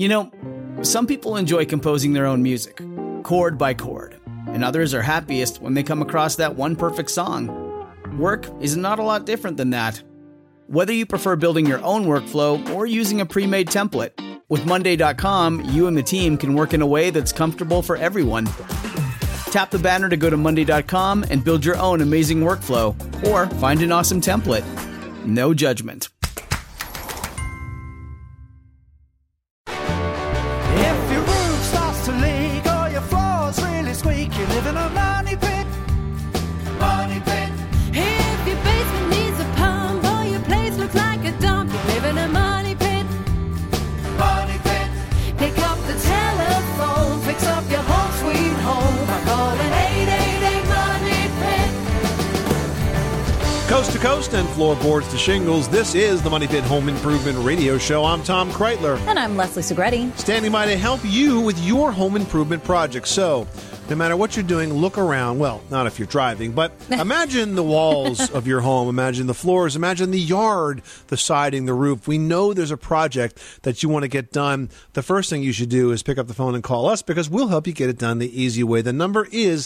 You know, some people enjoy composing their own music, chord by chord, and others are happiest when they come across that one perfect song. Work is not a lot different than that. Whether you prefer building your own workflow or using a pre-made template, with Monday.com, you and the team can work in a way that's comfortable for everyone. Tap the banner to go to Monday.com and build your own amazing workflow, or find an awesome template. No judgment. If your roof starts to leak or your floor's really squeak, you live in a money pit. Money pit. If your basement needs a pump or your place looks like a dump, you live in a money pit. Money pit. Pick up the telephone, fix up your home sweet home by calling 888 Money Pit. Coast to coast and floorboards to shingles, this is the Money Pit Home Improvement Radio Show. I'm Tom Kreitler. And I'm Leslie Segretti. Standing by to help you with your home improvement project. So, no matter what you're doing, look around. Well, not if you're driving, but imagine the walls of your home. Imagine the floors. Imagine the yard, the siding, the roof. We know there's a project that you want to get done. The first thing you should do is pick up the phone and call us because we'll help you get it done the easy way. The number is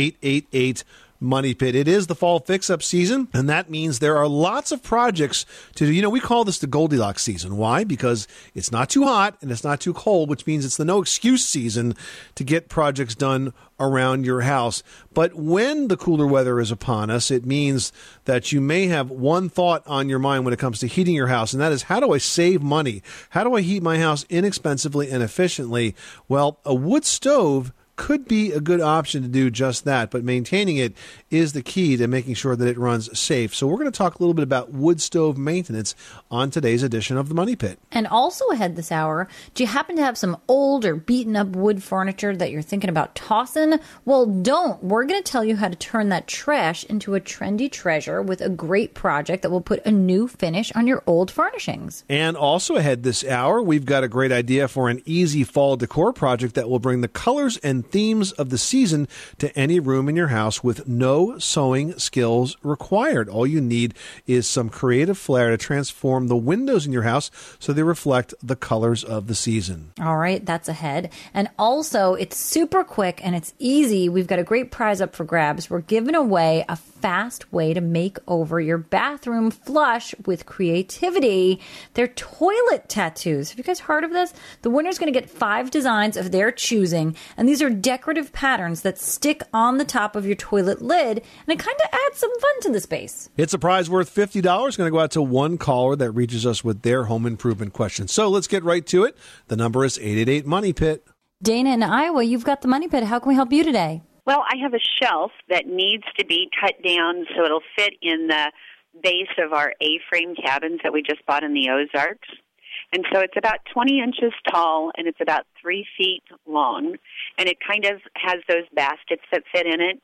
888 Money Pit. It is the fall fix-up season, and that means there are lots of projects to do. You know, we call this the Goldilocks season. Why? Because it's not too hot and it's not too cold, which means it's the no-excuse season to get projects done around your house. But when the cooler weather is upon us, it means that you may have one thought on your mind when it comes to heating your house, and that is, how do I save money? How do I heat my house inexpensively and efficiently? Well, a wood stove could be a good option to do just that, but maintaining it is the key to making sure that it runs safe. So we're going to talk a little bit about wood stove maintenance on today's edition of the Money Pit. And also ahead this hour, do you happen to have some old or beaten up wood furniture that you're thinking about tossing? Well, don't. We're going to tell you how to turn that trash into a trendy treasure with a great project that will put a new finish on your old furnishings. And also ahead this hour, we've got a great idea for an easy fall decor project that will bring the colors and themes of the season to any room in your house with no sewing skills required. All you need is some creative flair to transform the windows in your house so they reflect the colors of the season. All right, that's ahead. And also, it's super quick and it's easy. We've got a great prize up for grabs. We're giving away a fast way to make over your bathroom flush with creativity. They're toilet tattoos. Have you guys heard of this? The winner's going to get 5 designs of their choosing, and these are decorative patterns that stick on the top of your toilet lid, and it kind of adds some fun to the space. It's a prize worth $50. Going to go out to one caller that reaches us with their home improvement question. So let's get right to it. The number is 888 Money Pit. Dana in Iowa, you've got the Money Pit. How can we help you today? Well, I have a shelf that needs to be cut down so it'll fit in the base of our A-frame cabins that we just bought in the Ozarks. And so it's about 20 inches tall, and it's about 3 feet long, and it kind of has those baskets that fit in it.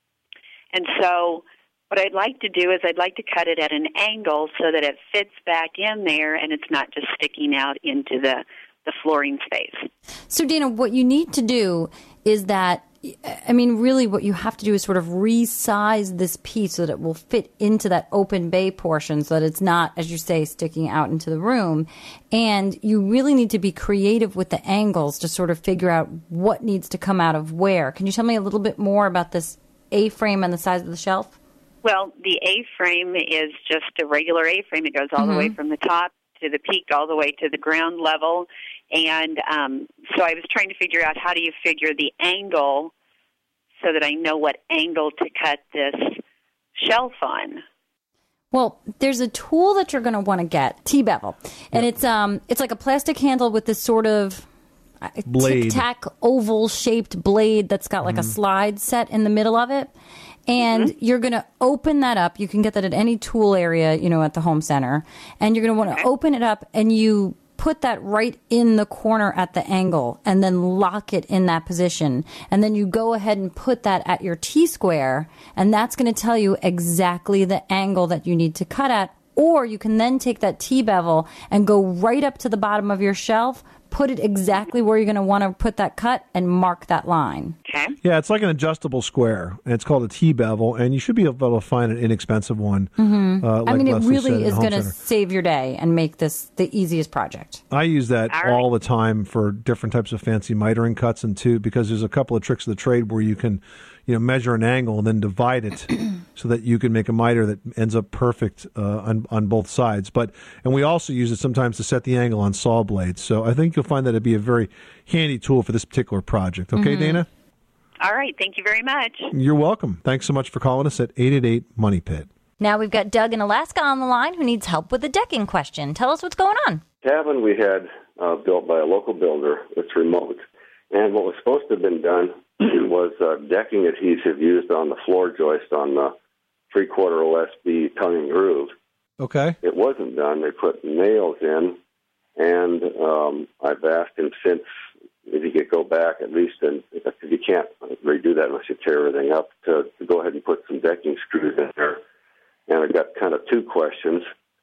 And so what I'd like to do is I'd like to cut it at an angle so that it fits back in there and it's not just sticking out into the flooring space. So, Dana, what you need to do is that, I mean, really what you have to do is sort of resize this piece so that it will fit into that open bay portion so that it's not, as you say, sticking out into the room. And you really need to be creative with the angles to sort of figure out what needs to come out of where. Can you tell me a little bit more about this A-frame and the size of the shelf? Well, the A-frame is just a regular A-frame. It goes all the way from the top to the peak, all the way to the ground level. And so I was trying to figure out how do you figure the angle so that I know what angle to cut this shelf on. Well, there's a tool that you're going to want to get, T-bevel. And it's like a plastic handle with this sort of tic-tac oval-shaped blade that's got like a slide set in the middle of it. And you're going to open that up. You can get that at any tool area, you know, at the home center. And you're going to want to open it up, and you put that right in the corner at the angle and then lock it in that position. And then you go ahead and put that at your T-square, and that's going to tell you exactly the angle that you need to cut at Or you can then take that T-bevel and go right up to the bottom of your shelf, put it exactly where you're going to want to put that cut, and mark that line. Okay. Yeah, it's like an adjustable square, and it's called a T-bevel, and you should be able to find an inexpensive one. I mean, it Leslie said, really at is Home going to Center. save your day and make this the easiest project. I use that All right. all the time for different types of fancy mitering cuts, and too, because there's a couple of tricks of the trade where you can, measure an angle and then divide it so that you can make a miter that ends up perfect on both sides. And we also use it sometimes to set the angle on saw blades. So I think you'll find that it'd be a very handy tool for this particular project. Okay, Dana? All right. Thank you very much. You're welcome. Thanks so much for calling us at 888 Money Pit. Now we've got Doug in Alaska on the line who needs help with a decking question. Tell us what's going on. Cabin we had built by a local builder. It's remote. And what was supposed to have been done was decking adhesive used on the floor joist on the 3/4 OSB tongue and groove. Okay. It wasn't done. They put nails in, and I've asked him since if he could go back at least, and if you can't redo that unless you tear everything up, to go ahead and put some decking screws in there. And I've got kind of two questions.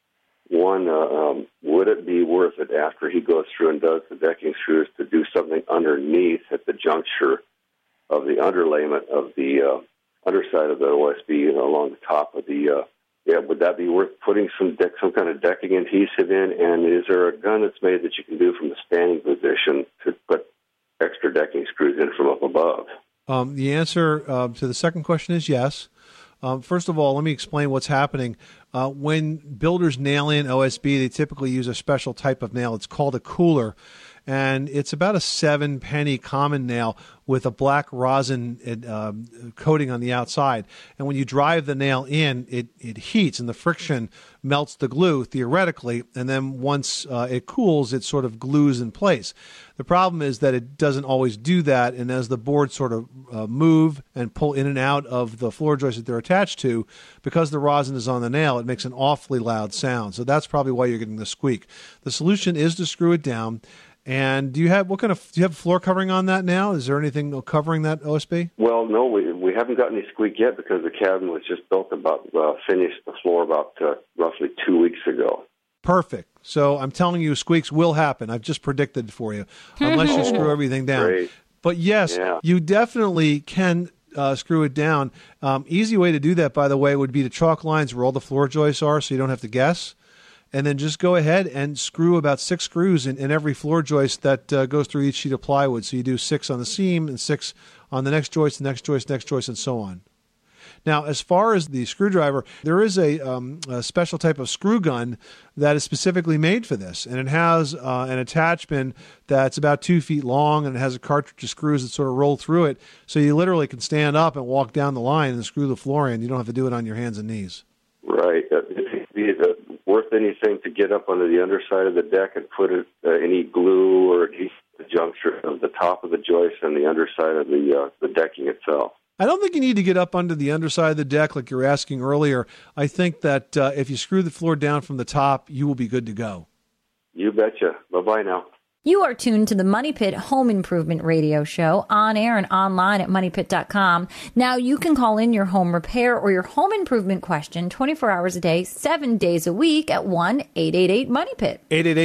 One, would it be worth it after he goes through and does the decking screws to do something underneath at the juncture of the underlayment of the underside of the OSB along the top of the, would that be worth putting some kind of decking adhesive in? And is there a gun that's made that you can do from the standing position to put extra decking screws in from up above? The answer to the second question is yes. First of all, let me explain what's happening. When builders nail in OSB, they typically use a special type of nail. It's called a cooler, and it's about a 7-penny common nail with a black rosin coating on the outside. And when you drive the nail in, it heats, and the friction melts the glue, theoretically, and then once it cools, it sort of glues in place. The problem is that it doesn't always do that, and as the boards sort of move and pull in and out of the floor joist that they're attached to, because the rosin is on the nail, it makes an awfully loud sound. So that's probably why you're getting the squeak. The solution is to screw it down. And do you have floor covering on that now? Is there anything covering that OSB? Well, no, we haven't got any squeak yet because the cabin was just built finished the floor about roughly 2 weeks ago. Perfect. So I'm telling you, squeaks will happen. I've just predicted for you, unless you screw everything down. Great. But yes, you definitely can screw it down. Easy way to do that, by the way, would be to chalk lines where all the floor joists are so you don't have to guess. And then just go ahead and screw about 6 screws in every floor joist that goes through each sheet of plywood. So you do 6 on the seam and 6 on the next joist, next joist, next joist, and so on. Now, as far as the screwdriver, there is a special type of screw gun that is specifically made for this. And it has an attachment that's about 2 feet long, and it has a cartridge of screws that sort of roll through it. So you literally can stand up and walk down the line and screw the floor in. You don't have to do it on your hands and knees. Right. Is it worth anything to get up under the underside of the deck and put any glue or adhesive at the juncture of the top of the joist and the underside of the decking itself? I don't think you need to get up under the underside of the deck like you were asking earlier. I think that if you screw the floor down from the top, you will be good to go. You betcha. Bye-bye now. You are tuned to the Money Pit Home Improvement Radio Show on air and online at moneypit.com. Now you can call in your home repair or your home improvement question 24 hours a day, 7 days a week at 1-888-MONEY-PIT.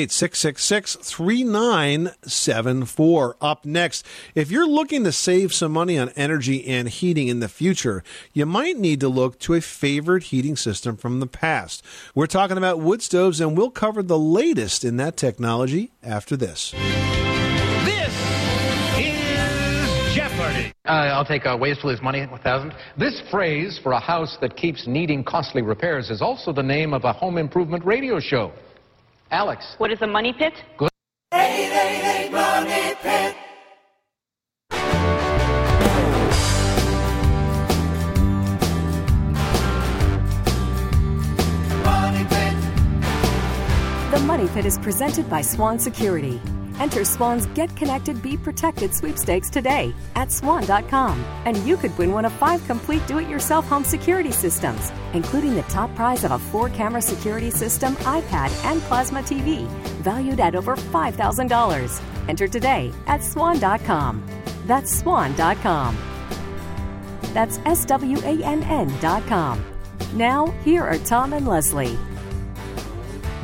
888-666-3974. Up next, if you're looking to save some money on energy and heating in the future, you might need to look to a favorite heating system from the past. We're talking about wood stoves, and we'll cover the latest in that technology after this. This is Jeopardy! I'll take ways to lose money, 1,000. This phrase for a house that keeps needing costly repairs is also the name of a home improvement radio show. Alex. What is a money pit? Good. 888 Money Pit. Money Pit. The Money Pit is presented by Swan Security. Enter Swan's Get Connected, Be Protected sweepstakes today at swan.com. And you could win one of 5 complete do-it-yourself home security systems, including the top prize of a 4-camera security system, iPad, and plasma TV, valued at over $5,000. Enter today at swan.com. That's swan.com. That's SWANN.com. Now, here are Tom and Leslie.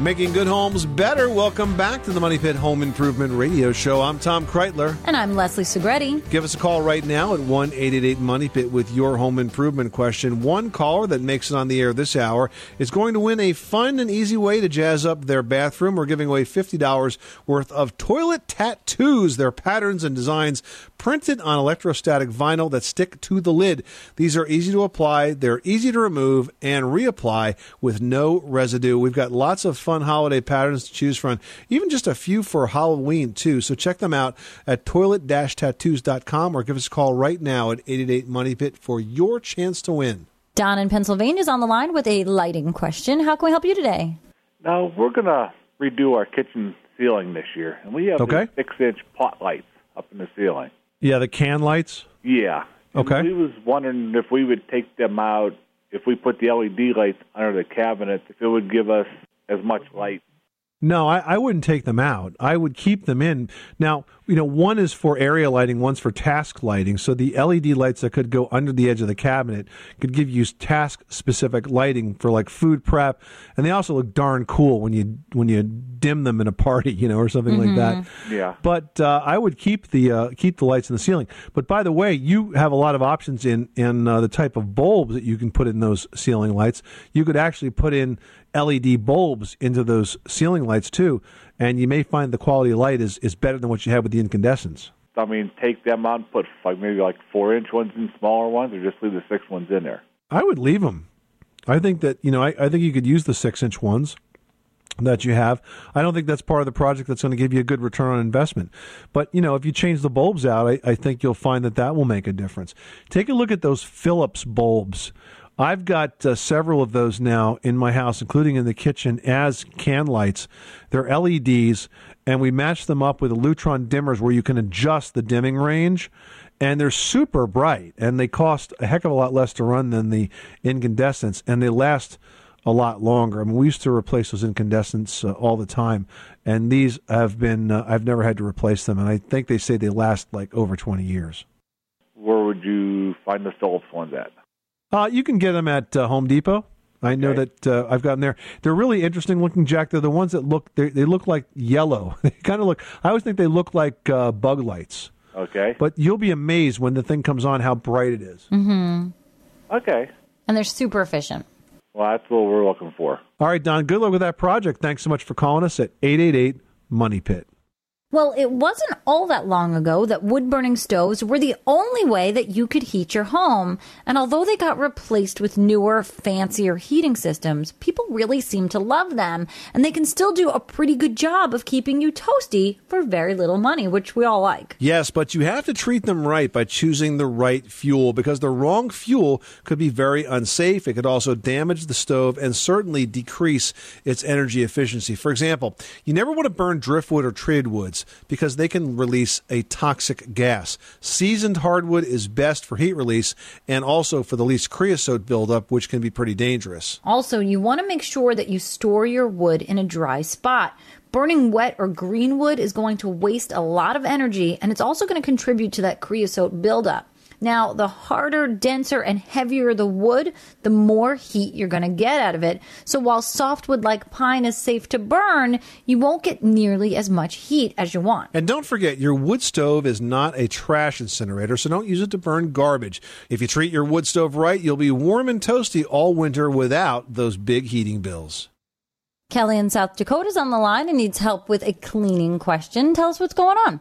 Making good homes better. Welcome back to the Money Pit Home Improvement Radio Show. I'm Tom Kreitler. And I'm Leslie Segretti. Give us a call right now at 1-888-MONEY-PIT with your home improvement question. One caller that makes it on the air this hour is going to win a fun and easy way to jazz up their bathroom. We're giving away $50 worth of toilet tattoos. Their patterns and designs printed on electrostatic vinyl that stick to the lid. These are easy to apply, they're easy to remove, and reapply with no residue. We've got lots of fun holiday patterns to choose from, even just a few for Halloween, too. So check them out at toilet-tattoos.com or give us a call right now at 888-MONEY-PIT for your chance to win. Don in Pennsylvania is on the line with a lighting question. How can we help you today? Now, we're going to redo our kitchen ceiling this year, and we have these 6-inch pot lights up in the ceiling. Yeah, the can lights? Yeah. Okay. And we was wondering if we would take them out, if we put the LED lights under the cabinet, if it would give us as much light. No, I wouldn't take them out. I would keep them in. Now, one is for area lighting, one's for task lighting. So the LED lights that could go under the edge of the cabinet could give you task-specific lighting for like food prep, and they also look darn cool when you dim them in a party, or something like that. Yeah. But I would keep the lights in the ceiling. But by the way, you have a lot of options in the type of bulbs that you can put in those ceiling lights. You could actually put in LED bulbs into those ceiling lights too, and you may find the quality of light is better than what you have with the incandescents. I mean, take them out and put maybe 4-inch ones in smaller ones, or just leave the 6 ones in there? I would leave them. I think that, I think you could use the 6-inch ones that you have. I don't think that's part of the project that's going to give you a good return on investment. But, if you change the bulbs out, I think you'll find that will make a difference. Take a look at those Philips bulbs. I've got several of those now in my house, including in the kitchen, as can lights. They're LEDs, and we match them up with Lutron dimmers where you can adjust the dimming range, and they're super bright, and they cost a heck of a lot less to run than the incandescents, and they last a lot longer. I mean, we used to replace those incandescents all the time, and these have been, I've never had to replace them, and I think they say they last over 20 years. Where would you find the Philips ones at? You can get them at Home Depot. I know that I've gotten there. They're really interesting looking, Jack. They're the ones that they look like yellow. They kind of look. I always think they look like bug lights. Okay. But you'll be amazed when the thing comes on how bright it is. Mm-hmm. Okay. And they're super efficient. Well, that's what we're looking for. All right, Don. Good luck with that project. Thanks so much for calling us at 888-MONEY-PIT. Well, it wasn't all that long ago that wood-burning stoves were the only way that you could heat your home. And although they got replaced with newer, fancier heating systems, people really seem to love them. And they can still do a pretty good job of keeping you toasty for very little money, which we all like. Yes, but you have to treat them right by choosing the right fuel, because the wrong fuel could be very unsafe. It could also damage the stove and certainly decrease its energy efficiency. For example, you never want to burn driftwood or treated woods, because they can release a toxic gas. Seasoned hardwood is best for heat release and also for the least creosote buildup, which can be pretty dangerous. Also, you want to make sure that you store your wood in a dry spot. Burning wet or green wood is going to waste a lot of energy, and it's also going to contribute to that creosote buildup. Now, the harder, denser, and heavier the wood, the more heat you're going to get out of it. So while softwood like pine is safe to burn, you won't get nearly as much heat as you want. And don't forget, your wood stove is not a trash incinerator, so don't use it to burn garbage. If you treat your wood stove right, you'll be warm and toasty all winter without those big heating bills. Kelly in South Dakota is on the line and needs help with a cleaning question. Tell us what's going on.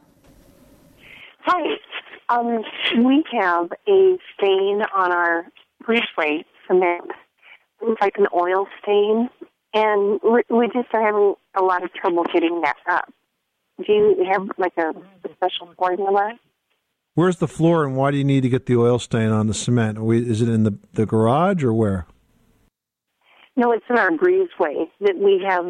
Hi. We have a stain on our breezeway cement. It's like an oil stain, and we just are having a lot of trouble getting that up. Do you have a special formula? Where's the floor, and why do you need to get the oil stain on the cement? Is it in the garage or where? No, it's in our breezeway that we have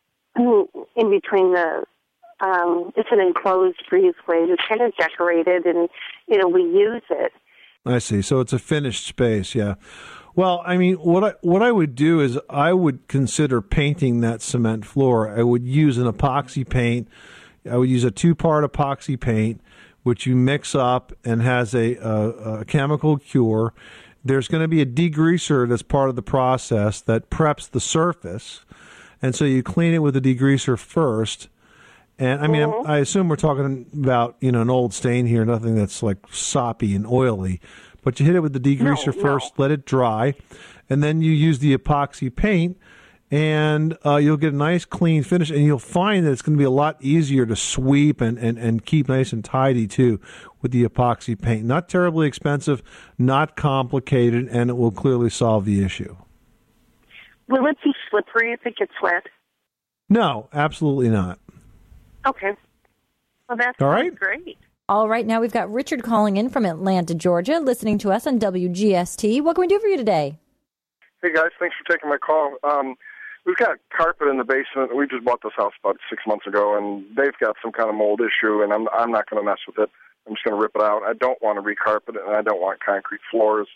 in between the. It's an enclosed breezeway. It's kind of decorated, and we use it. I see. So it's a finished space, yeah. Well, I mean, what I would do is I would consider painting that cement floor. I would use an epoxy paint. I would use a 2-part epoxy paint, which you mix up and has a chemical cure. There's going to be a degreaser that's part of the process that preps the surface. And so you clean it with a degreaser first. And I mean, I assume we're talking about, an old stain here, nothing that's like soppy and oily. But you hit it with the degreaser first, let it dry, and then you use the epoxy paint, and you'll get a nice clean finish, and you'll find that it's going to be a lot easier to sweep and keep nice and tidy, too, with the epoxy paint. Not terribly expensive, not complicated, and it will clearly solve the issue. Will it be slippery if it gets wet? No, absolutely not. Okay. Well, that's all right. Great. All right, now we've got Richard calling in from Atlanta, Georgia, listening to us on WGST. What can we do for you today? Hey, guys, thanks for taking my call. We've got carpet in the basement. We just bought this house about 6 months ago, and they've got some kind of mold issue, and I'm not going to mess with it. I'm just going to rip it out. I don't want to recarpet it, and I don't want concrete floors.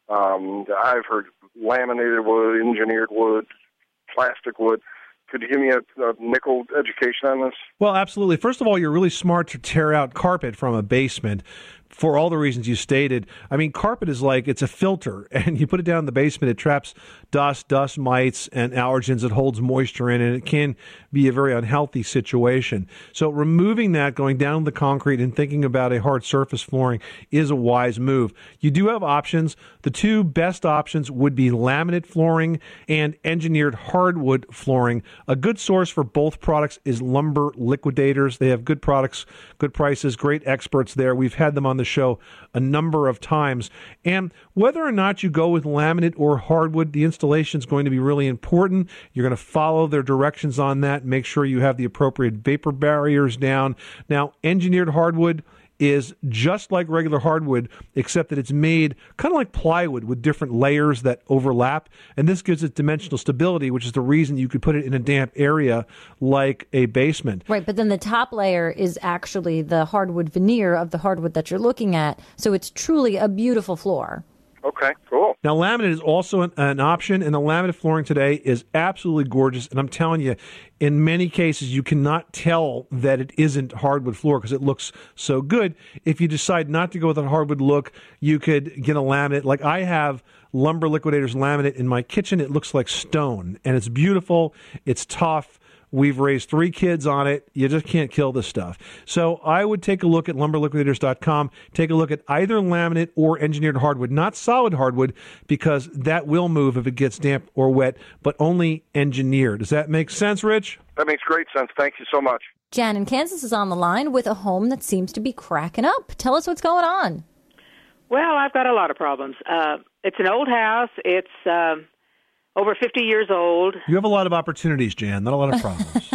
I've heard laminated wood, engineered wood, plastic wood. Could you give me a nickel education on this? Well, absolutely. First of all, you're really smart to tear out carpet from a basement for all the reasons you stated. I mean, carpet is like, it's a filter, and you put it down in the basement, it traps dust mites, and allergens. It holds moisture in, and it can be a very unhealthy situation. So removing that, going down the concrete, and thinking about a hard surface flooring is a wise move. You do have options. The two best options would be laminate flooring and engineered hardwood flooring. A good source for both products is Lumber Liquidators. They have good products, good prices, great experts there. We've had them on the show a number of times. And whether or not you go with laminate or hardwood, the installation is going to be really important. You're going to follow their directions on that. Make sure you have the appropriate vapor barriers down. Now, engineered hardwood is just like regular hardwood, except that it's made kind of like plywood with different layers that overlap, and this gives it dimensional stability, which is the reason you could put it in a damp area like a basement. Right, but then the top layer is actually the hardwood veneer of the hardwood that you're looking at, so it's truly a beautiful floor. Okay, cool. Now, laminate is also an option, and the laminate flooring today is absolutely gorgeous. And I'm telling you, in many cases, you cannot tell that it isn't hardwood floor because it looks so good. If you decide not to go with a hardwood look, you could get a laminate. Like I have Lumber Liquidators laminate in my kitchen. It looks like stone, and it's beautiful. It's tough. We've raised 3 kids on it. You just can't kill this stuff. So I would take a look at lumberliquidators.com. Take a look at either laminate or engineered hardwood, not solid hardwood, because that will move if it gets damp or wet, but only engineered. Does that make sense, Rich? That makes great sense. Thank you so much. Jan in Kansas is on the line with a home that seems to be cracking up. Tell us what's going on. Well, I've got a lot of problems. It's an old house. It's over 50 years old. You have a lot of opportunities, Jan, not a lot of problems.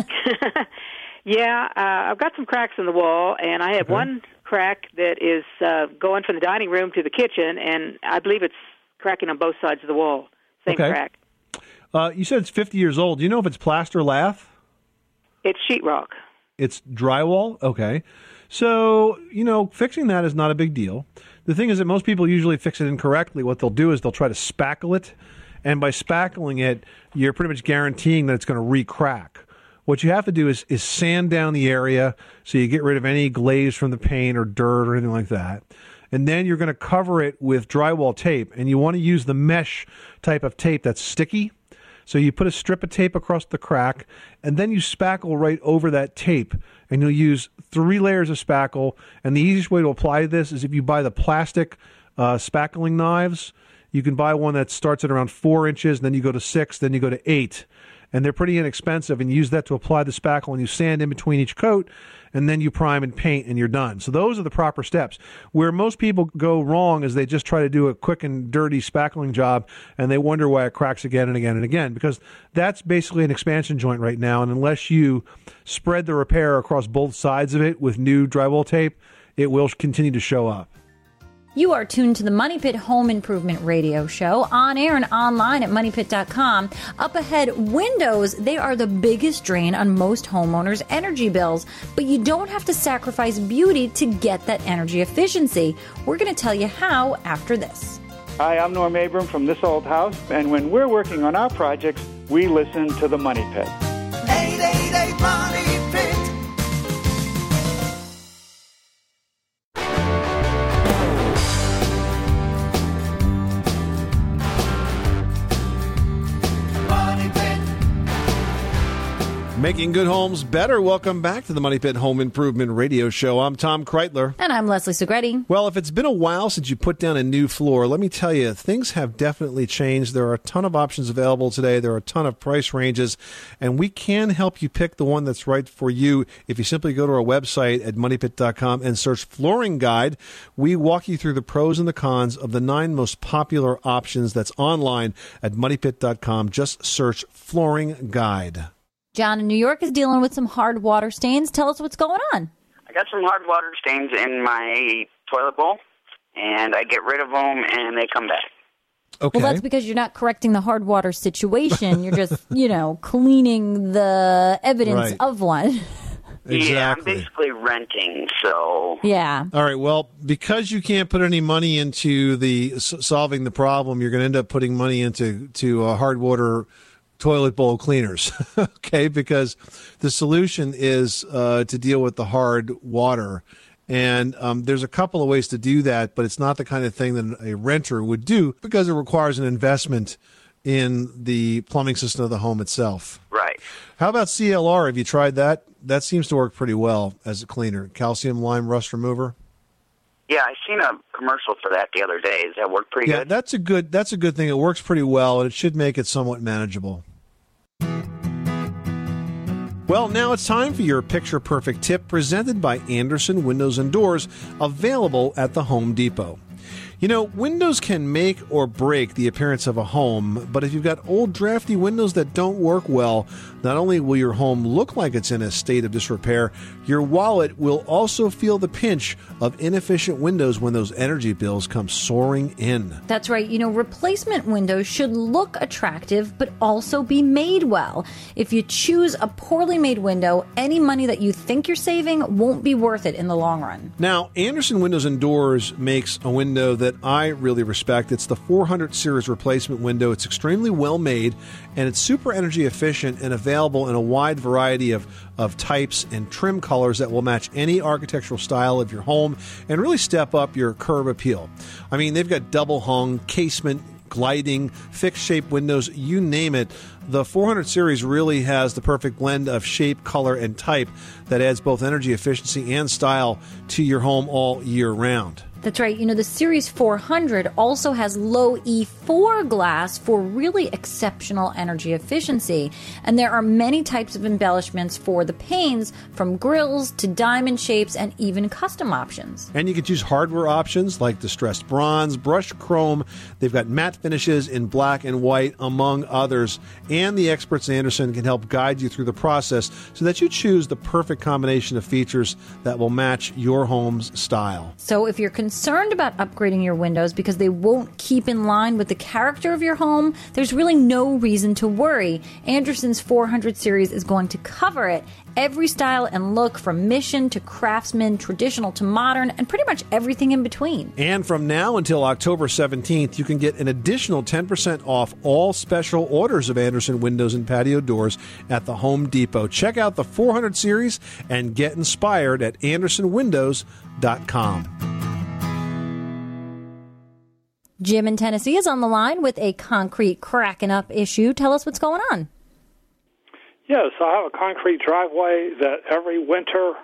Yeah, I've got some cracks in the wall, and I have one crack that is going from the dining room to the kitchen, and I believe it's cracking on both sides of the wall. Same crack. You said it's 50 years old. Do you know if it's plaster or lath? It's sheetrock. It's drywall? Okay. So, fixing that is not a big deal. The thing is that most people usually fix it incorrectly. What they'll do is they'll try to spackle it. And by spackling it, you're pretty much guaranteeing that it's going to re-crack. What you have to do is sand down the area so you get rid of any glaze from the paint or dirt or anything like that. And then you're going to cover it with drywall tape. And you want to use the mesh type of tape that's sticky. So you put a strip of tape across the crack, and then you spackle right over that tape. And you'll use 3 layers of spackle. And the easiest way to apply this is if you buy the plastic spackling knives. You can buy one that starts at around 4 inches, and then you go to 6, then you go to 8. And they're pretty inexpensive, and you use that to apply the spackle, and you sand in between each coat, and then you prime and paint, and you're done. So those are the proper steps. Where most people go wrong is they just try to do a quick and dirty spackling job, and they wonder why it cracks again and again and again, because that's basically an expansion joint right now, and unless you spread the repair across both sides of it with new drywall tape, it will continue to show up. You are tuned to the Money Pit Home Improvement Radio Show, on air and online at moneypit.com. Up ahead, windows, they are the biggest drain on most homeowners' energy bills. But you don't have to sacrifice beauty to get that energy efficiency. We're going to tell you how after this. Hi, I'm Norm Abram from This Old House, and when we're working on our projects, we listen to the Money Pit. 888 Money Pit. Making good homes better. Welcome back to the Money Pit Home Improvement Radio Show. I'm Tom Kreitler. And I'm Leslie Segretti. Well, if it's been a while since you put down a new floor, let me tell you, things have definitely changed. There are a ton of options available today. There are a ton of price ranges, and we can help you pick the one that's right for you. If you simply go to our website at moneypit.com and search Flooring Guide, we walk you through the pros and the cons of the 9 most popular options. That's online at moneypit.com. Just search Flooring Guide. John in New York is dealing with some hard water stains. Tell us what's going on. I got some hard water stains in my toilet bowl, and I get rid of them, and they come back. Okay. Well, that's because you're not correcting the hard water situation. You're just, cleaning the evidence of one. Exactly. Yeah, I'm basically renting, so... Yeah. All right, well, because you can't put any money into the solving the problem, you're going to end up putting money into hard water toilet bowl cleaners, okay? Because the solution is to deal with the hard water. And there's a couple of ways to do that, but it's not the kind of thing that a renter would do because it requires an investment in the plumbing system of the home itself. Right. How about CLR? Have you tried that? That seems to work pretty well as a cleaner. Calcium lime rust remover. Yeah, I seen a commercial for that the other day. Does that work pretty good? Yeah, that's a good thing. It works pretty well, and it should make it somewhat manageable. Well, now it's time for your picture-perfect tip presented by Andersen Windows and Doors, available at the Home Depot. Windows can make or break the appearance of a home, but if you've got old drafty windows that don't work well, not only will your home look like it's in a state of disrepair, your wallet will also feel the pinch of inefficient windows when those energy bills come soaring in. That's right. Replacement windows should look attractive, but also be made well. If you choose a poorly made window, any money that you think you're saving won't be worth it in the long run. Now, Andersen Windows and Doors makes a window that I really respect. It's the 400 series replacement window. It's extremely well made, and it's super energy efficient and available in a wide variety of types and trim colors that will match any architectural style of your home and really step up your curb appeal. I mean, they've got double hung, casement, gliding, fixed shape windows, you name it. The 400 series really has the perfect blend of shape, color, and type that adds both energy efficiency and style to your home all year round. That's right. The Series 400 also has low E4 glass for really exceptional energy efficiency. And there are many types of embellishments for the panes, from grills to diamond shapes and even custom options. And you can choose hardware options like distressed bronze, brushed chrome. They've got matte finishes in black and white, among others. And the experts at Andersen can help guide you through the process so that you choose the perfect combination of features that will match your home's style. So if you're concerned about upgrading your windows because they won't keep in line with the character of your home, there's really no reason to worry. Andersen's 400 series is going to cover it. Every style and look, from Mission to Craftsman, traditional to modern, and pretty much everything in between. And from now until October 17th, you can get an additional 10% off all special orders of Andersen windows and patio doors at the Home Depot. Check out the 400 series and get inspired at AndersenWindows.com. Jim in Tennessee is on the line with a concrete cracking up issue. Tell us what's going on. Yes, I have a concrete driveway that every winter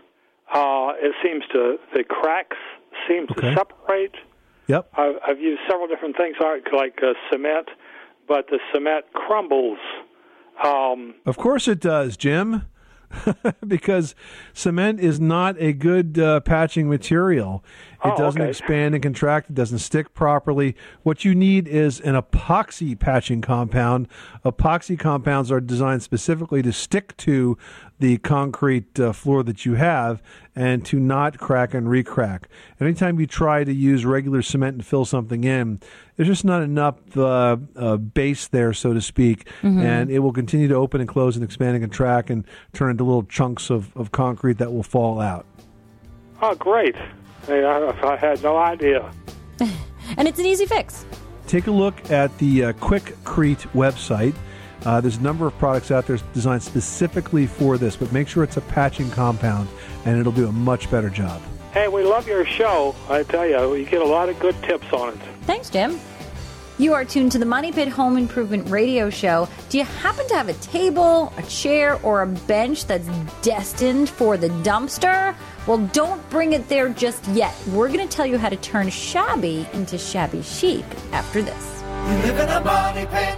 the cracks seem to separate. Yep. I've used several different things like cement, but the cement crumbles. Of course it does, Jim, because cement is not a good patching material. It doesn't expand and contract. It doesn't stick properly. What you need is an epoxy patching compound. Epoxy compounds are designed specifically to stick to the concrete floor that you have and to not crack and re-crack. Anytime you try to use regular cement and fill something in, there's just not enough base there, so to speak, and it will continue to open and close and expand and contract and turn into little chunks of concrete that will fall out. Oh, great. I had no idea. And it's an easy fix. Take a look at the Quickcrete website. There's a number of products out there designed specifically for this, but make sure it's a patching compound, and it'll do a much better job. Hey, we love your show. I tell you, we get a lot of good tips on it. Thanks, Jim. You are tuned to the Money Pit Home Improvement Radio Show. Do you happen to have a table, a chair, or a bench that's destined for the dumpster? Well, don't bring it there just yet. We're going to tell you how to turn shabby into shabby chic after this. You live in a money pit.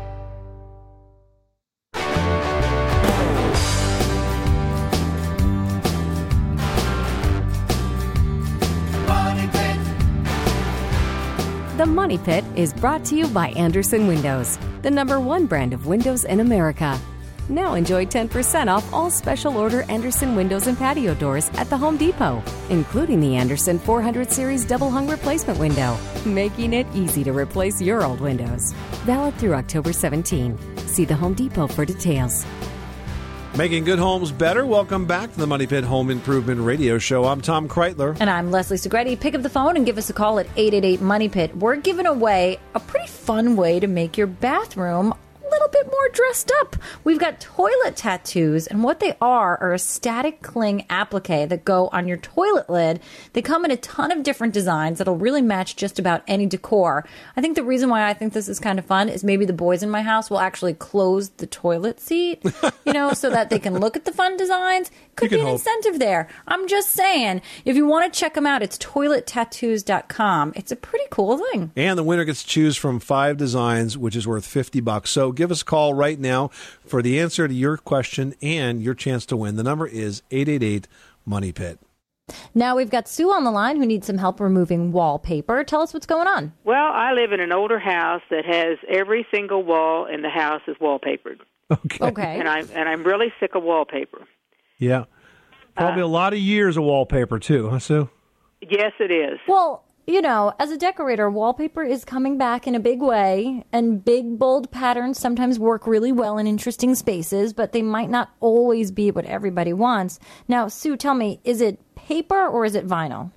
The Money Pit is brought to you by Anderson Windows, the #1 brand of windows in America. Now enjoy 10% off all special order Anderson windows and patio doors at the Home Depot, including the Anderson 400 Series double hung replacement window, making it easy to replace your old windows. Valid through October 17. See the Home Depot for details. Making good homes better. Welcome back to the Money Pit Home Improvement Radio Show. I'm Tom Kreitler. And I'm Leslie Segretti. Pick up the phone and give us a call at 888-MONEY-PIT. We're giving away a pretty fun way to make your bathroom a little bit more dressed up. We've got toilet tattoos, and what they are a static cling applique that go on your toilet lid. They come in a ton of different designs that'll really match just about any decor. I think the reason why I think this is kind of fun is maybe the boys in my house will actually close the toilet seat, so that they can look at the fun designs. Could be an incentive there. I'm just saying, if you want to check them out, it's toilettattoos.com. It's a pretty cool thing. And the winner gets to choose from 5 designs, which is worth $50. So give us a call right now for the answer to your question and your chance to win. The number is 888-MONEY-PIT. Now we've got Sue on the line who needs some help removing wallpaper. Tell us what's going on. Well, I live in an older house that has every single wall in the house is wallpapered. Okay. And I'm really sick of wallpaper. Yeah. Probably a lot of years of wallpaper, too, huh, Sue? Yes, it is. Well, as a decorator, wallpaper is coming back in a big way, and big, bold patterns sometimes work really well in interesting spaces, but they might not always be what everybody wants. Now, Sue, tell me, is it paper or is it vinyl?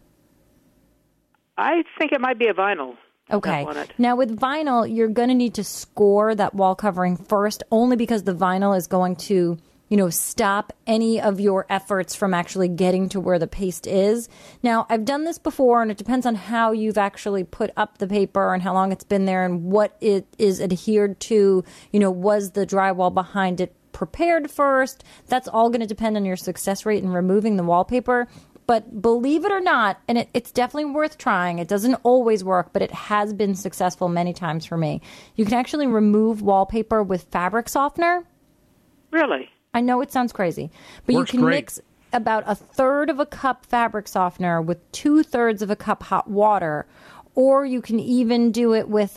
I think it might be a vinyl. Okay. Now, with vinyl, you're going to need to score that wall covering first, only because the vinyl is going to stop any of your efforts from actually getting to where the paste is. Now, I've done this before, and it depends on how you've actually put up the paper and how long it's been there and what it is adhered to. Was the drywall behind it prepared first? That's all going to depend on your success rate in removing the wallpaper. But believe it or not, and it's definitely worth trying. It doesn't always work, but it has been successful many times for me. You can actually remove wallpaper with fabric softener. Really? I know it sounds crazy, but Works you can great. mix about 1/3 of a cup fabric softener with 2/3 of a cup hot water, or you can even do it with,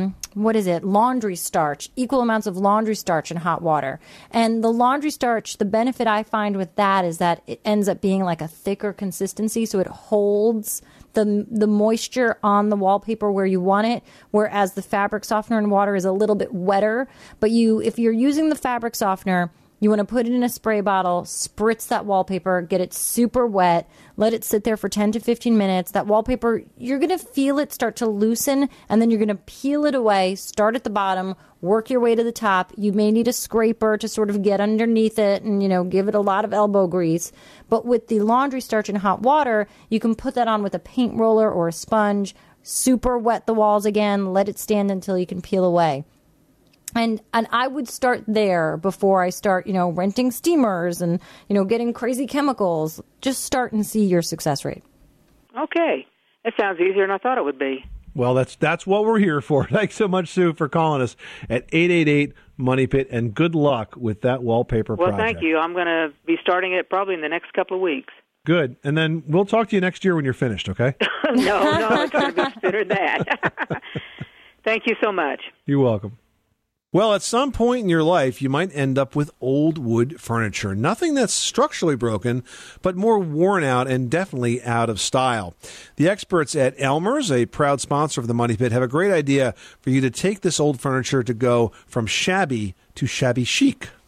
laundry starch, equal amounts of laundry starch and hot water. And the laundry starch, the benefit I find with that is that it ends up being like a thicker consistency, so it holds the moisture on the wallpaper where you want it, whereas the fabric softener and water is a little bit wetter. But if you're using the fabric softener, you want to put it in a spray bottle, spritz that wallpaper, get it super wet, let it sit there for 10 to 15 minutes. That wallpaper, you're going to feel it start to loosen, and then you're going to peel it away, start at the bottom, work your way to the top. You may need a scraper to sort of get underneath it and, give it a lot of elbow grease. But with the laundry starch and hot water, you can put that on with a paint roller or a sponge, super wet the walls again, let it stand until you can peel away. And I would start there before I start, renting steamers and, getting crazy chemicals. Just start and see your success rate. Okay. That sounds easier than I thought it would be. Well, that's what we're here for. Thanks so much, Sue, for calling us at 888-MONEY-PIT, and good luck with that wallpaper project. Well, thank you. I'm going to be starting it probably in the next couple of weeks. Good. And then we'll talk to you next year when you're finished, okay? No, it's going to be sooner than that. Thank you so much. You're welcome. Well, at some point in your life, you might end up with old wood furniture. Nothing that's structurally broken, but more worn out and definitely out of style. The experts at Elmer's, a proud sponsor of the Money Pit, have a great idea for you to take this old furniture to go from shabby to shabby chic.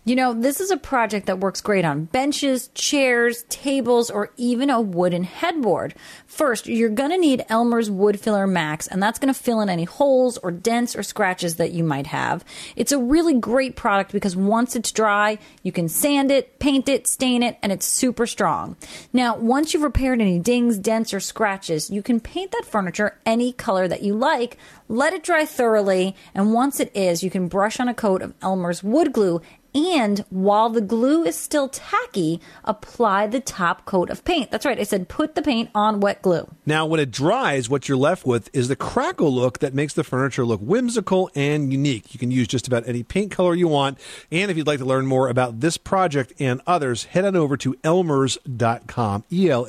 You know, this is a project that works great on benches, chairs, tables, or even a wooden headboard. First, you're going to need Elmer's Wood Filler Max, and that's going to fill in any holes or dents or scratches that you might have. It's a really great product because once it's dry, you can sand it, paint it, stain it, and it's super strong. Now, once you've repaired any dings, dents, or scratches, you can paint that furniture any color that you like, let it dry thoroughly, and once it is, you can brush on a coat of Elmer's wood glue. And while the glue is still tacky, apply the top coat of paint. That's right. I said put the paint on wet glue. Now, when it dries, what you're left with is the crackle look that makes the furniture look whimsical and unique. You can use just about any paint color you want. And if you'd like to learn more about this project and others, head on over to elmers.com,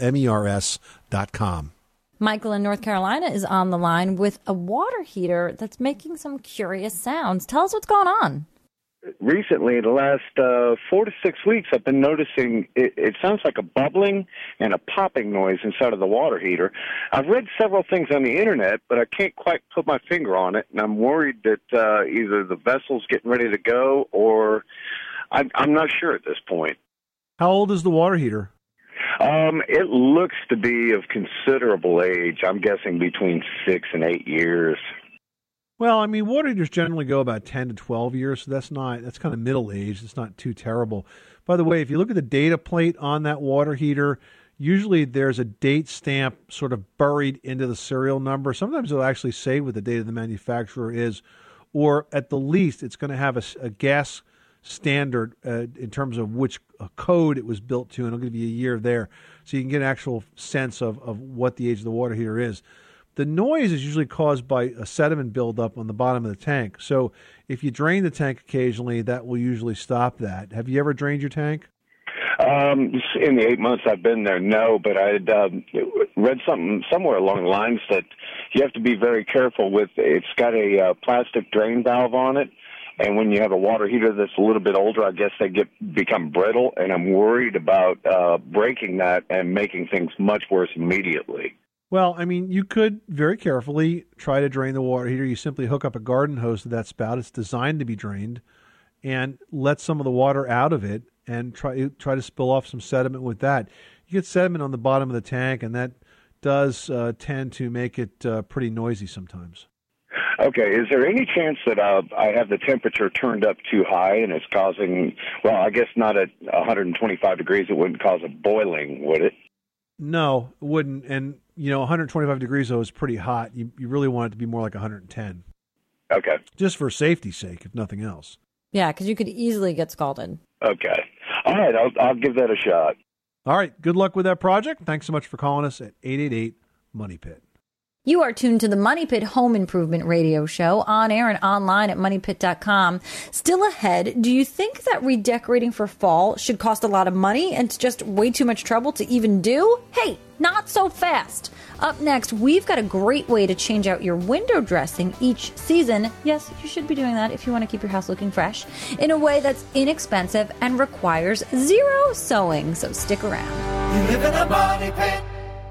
ELMERS.com. Michael in North Carolina is on the line with a water heater that's making some curious sounds. Tell us what's going on. Recently, the last 4 to 6 weeks, I've been noticing it sounds like a bubbling and a popping noise inside of the water heater. I've read several things on the internet, but I can't quite put my finger on it, and I'm worried that either the vessel's getting ready to go or I'm not sure at this point. How old is the water heater? It looks to be of considerable age. I'm guessing between 6 and 8 years. Well, I mean, water heaters generally go about 10 to 12 years, so that's kind of middle age. It's not too terrible. By the way, if you look at the data plate on that water heater, usually there's a date stamp sort of buried into the serial number. Sometimes it'll actually say what the date of the manufacturer is, or at the least, it's going to have a gas standard in terms of which code it was built to, and it'll give you a year there, so you can get an actual sense of what the age of the water heater is. The noise is usually caused by a sediment buildup on the bottom of the tank. So if you drain the tank occasionally, that will usually stop that. Have you ever drained your tank? In the 8 months I've been there, no, but I read something somewhere along the lines that you have to be very careful with. It's got a plastic drain valve on it, and when you have a water heater that's a little bit older, I guess they become brittle, and I'm worried about breaking that and making things much worse immediately. Well, I mean, you could very carefully try to drain the water heater. You simply hook up a garden hose to that spout. It's designed to be drained, and let some of the water out of it and try to spill off some sediment with that. You get sediment on the bottom of the tank, and that does tend to make it pretty noisy sometimes. Okay, is there any chance that I have the temperature turned up too high and it's causing, well, I guess not at 125 degrees, it wouldn't cause a boiling, would it? No, it wouldn't. And, 125 degrees, though, is pretty hot. You really want it to be more like 110. Okay. Just for safety's sake, if nothing else. Yeah, because you could easily get scalded. Okay. All right, I'll give that a shot. All right, good luck with that project. Thanks so much for calling us at 888-MONEY-PIT. You are tuned to the Money Pit Home Improvement Radio Show, on air and online at moneypit.com. Still ahead, do you think that redecorating for fall should cost a lot of money and it's just way too much trouble to even do? Hey, not so fast. Up next, we've got a great way to change out your window dressing each season. Yes, you should be doing that if you want to keep your house looking fresh, in a way that's inexpensive and requires zero sewing. So stick around. You live in a money pit.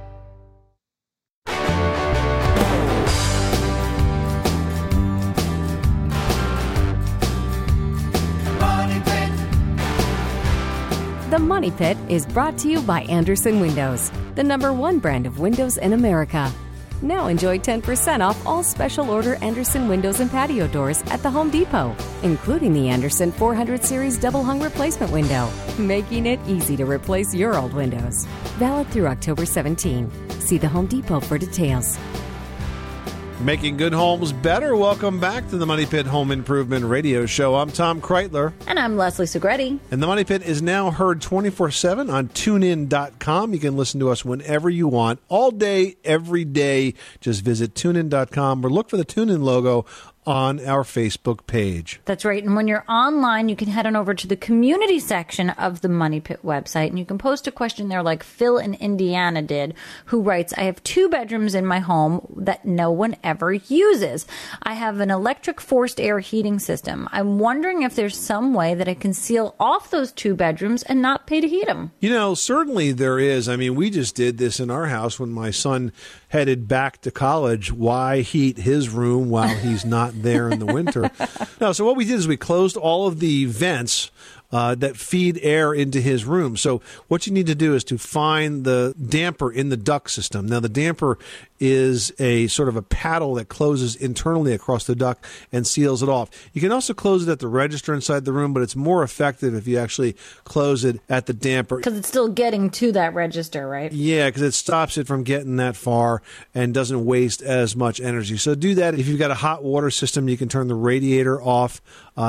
The Money Pit is brought to you by Andersen Windows, the #1 brand of windows in America. Now enjoy 10% off all special order Andersen windows and patio doors at the Home Depot, including the Andersen 400 Series double hung replacement window, making it easy to replace your old windows. Valid through October 17. See the Home Depot for details. Making good homes better. Welcome back to the Money Pit Home Improvement Radio Show. I'm Tom Kreitler. And I'm Leslie Segretti. And the Money Pit is now heard 24/7 on TuneIn.com. You can listen to us whenever you want, all day, every day. Just visit TuneIn.com or look for the TuneIn logo on our Facebook page. That's right. And when you're online, you can head on over to the community section of the Money Pit website, and you can post a question there like Phil in Indiana did, who writes, I have 2 bedrooms in my home that no one ever uses. I have an electric forced air heating system. I'm wondering if there's some way that I can seal off those 2 bedrooms and not pay to heat them. Certainly there is. I mean, we just did this in our house when my son headed back to college. Why heat his room while he's not there in the winter? No, so what we did is we closed all of the vents that feed air into his room. So what you need to do is to find the damper in the duct system. Now, the damper is a sort of a paddle that closes internally across the duct and seals it off. You can also close it at the register inside the room, but it's more effective if you actually close it at the damper. Because it's still getting to that register, right? Yeah, because it stops it from getting that far and doesn't waste as much energy. So do that. If you've got a hot water system, you can turn the radiator off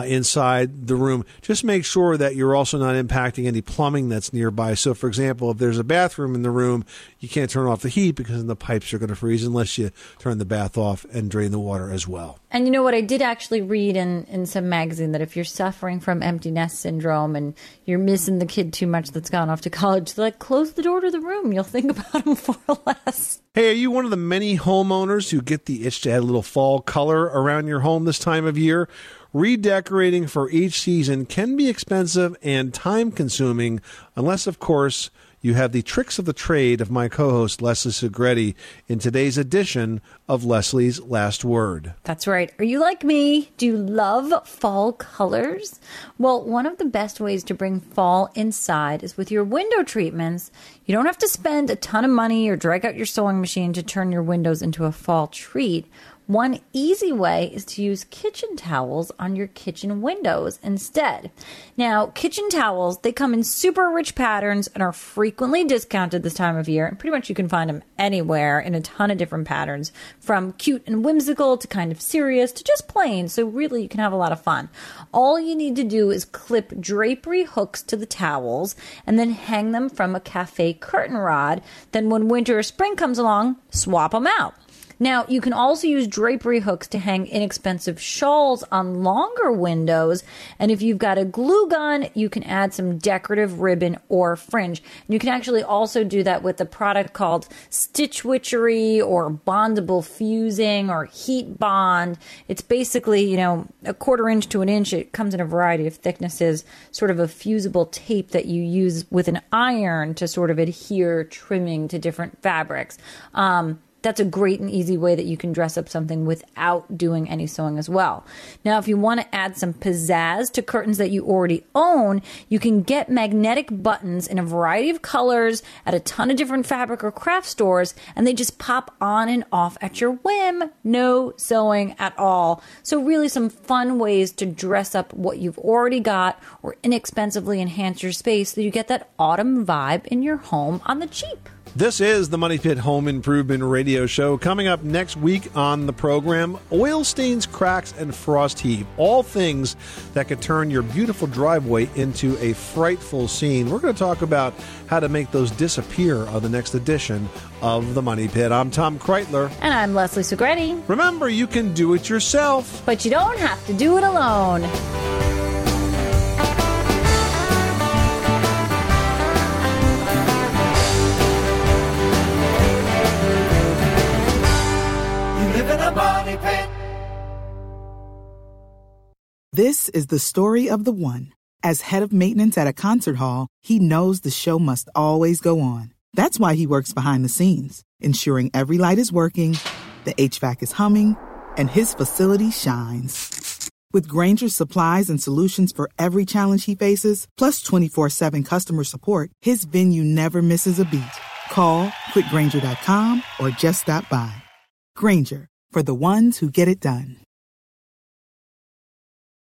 inside the room. Just make sure that you're also not impacting any plumbing that's nearby. So, for example, if there's a bathroom in the room, you can't turn off the heat because then the pipes are going to freeze unless you turn the bath off and drain the water as well. And you know what? I did actually read in some magazine that if you're suffering from empty nest syndrome and you're missing the kid too much that's gone off to college, like close the door to the room. You'll think about him for less. Hey, are you one of the many homeowners who get the itch to add a little fall color around your home this time of year? Redecorating for each season can be expensive and time-consuming unless, of course, you have the tricks of the trade of my co-host Leslie Segretti in today's edition of Leslie's Last Word. That's right. Are you like me? Do you love fall colors? Well, one of the best ways to bring fall inside is with your window treatments. You don't have to spend a ton of money or drag out your sewing machine to turn your windows into a fall treat. One easy way is to use kitchen towels on your kitchen windows instead. Now, kitchen towels, they come in super rich patterns and are frequently discounted this time of year. And pretty much you can find them anywhere in a ton of different patterns, from cute and whimsical to kind of serious to just plain. So really you can have a lot of fun. All you need to do is clip drapery hooks to the towels and then hang them from a cafe curtain rod. Then when winter or spring comes along, swap them out. Now, you can also use drapery hooks to hang inexpensive shawls on longer windows. And if you've got a glue gun, you can add some decorative ribbon or fringe. And you can actually also do that with a product called Stitch Witchery or Bondable Fusing or Heat Bond. It's basically, a 1/4 inch to an inch. It comes in a variety of thicknesses, sort of a fusible tape that you use with an iron to sort of adhere trimming to different fabrics. That's a great and easy way that you can dress up something without doing any sewing as well. Now, if you want to add some pizzazz to curtains that you already own, you can get magnetic buttons in a variety of colors at a ton of different fabric or craft stores, and they just pop on and off at your whim. No sewing at all. So really some fun ways to dress up what you've already got or inexpensively enhance your space so you get that autumn vibe in your home on the cheap. This is the Money Pit Home Improvement Radio Show. Coming up next week on the program, oil stains, cracks, and frost heave. All things that could turn your beautiful driveway into a frightful scene. We're going to talk about how to make those disappear on the next edition of the Money Pit. I'm Tom Kreitler. And I'm Leslie Segretti. Remember, you can do it yourself. But you don't have to do it alone. This is the story of the one. As head of maintenance at a concert hall, he knows the show must always go on. That's why he works behind the scenes, ensuring every light is working, the HVAC is humming, and his facility shines. With Grainger's supplies and solutions for every challenge he faces, plus 24/7 customer support, his venue never misses a beat. Call quickgrainger.com or just stop by. Grainger, for the ones who get it done.